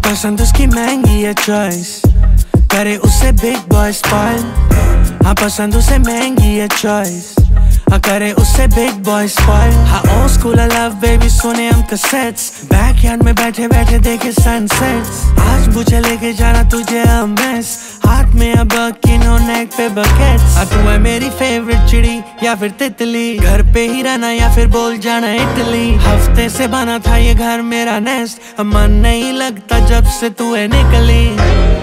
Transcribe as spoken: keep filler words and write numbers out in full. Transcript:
पसंद उसकी महंगी है चॉइस, करे उससे बिग बॉय स्पॉइल। हाँ पसंद उसे महंगी है चॉइस, हाँ करे उससे बिग बॉय स्पॉइल। हाँ ओल्ड स्कूल लव बेबी सुने हम कैसेट्स, बैकयार्ड में बैठे बैठे देखे सनसेट्स। आज मुझे लेके जाना तुझे अमेस, हाथ में अब किनो नेक पे बकेट्स। हाँ तू है मेरी फेवरेट चिड़ी या फिर तितली, घर पे ही रहना या फिर बोल जाना इटली। हफ्ते से बना था ये घर मेरा नेस्ट, अब मन नहीं लगता जब से तू है निकली।